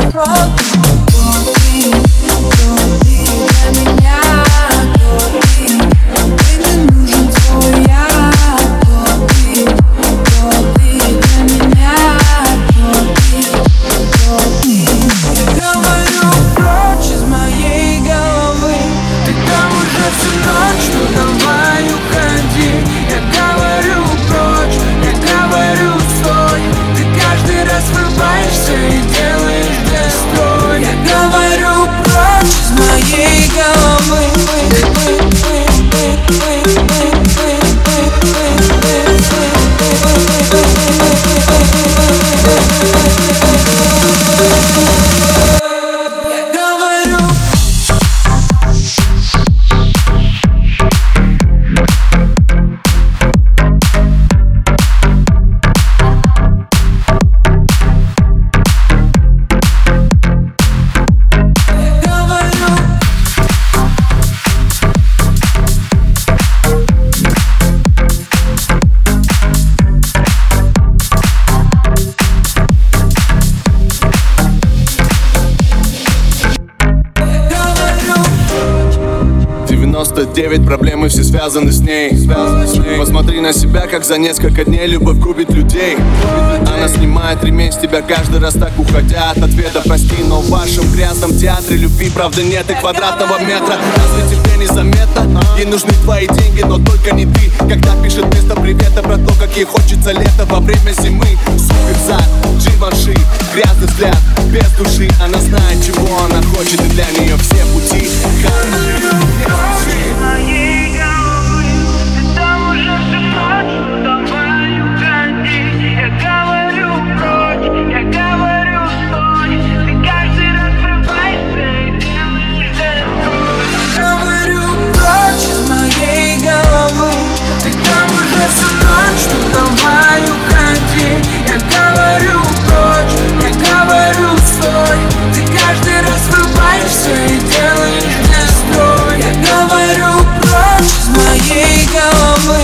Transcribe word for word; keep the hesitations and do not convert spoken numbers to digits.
девяносто девять проблемы, все связаны с ней. Посмотри на себя, как за несколько дней любовь губит людей. Она снимает ремень с тебя каждый раз, так уходя от ответа. Прости, но в вашем грязном театре любви правда нет и квадратного метра. Разве тебе незаметно? Ей нужны твои деньги, но только не ты. Когда пишет вместо привета про то, как ей хочется лето во время зимы. Суперзад, Givenchy, грязный взгляд, без души. Она знает, чего она хочет, и для нее все пути моей головы, ты там уже все прочь, давай уходи. Я говорю прочь, я говорю стой. Ты каждый раз врываешься и делаешь это. Я говорю прочь из моей головы, ты там уже всю ночь, давай уходи. Я говорю прочь, я говорю стой. Ты каждый раз врываешься и делаешь настрой. Я говорю прочь из моей головы.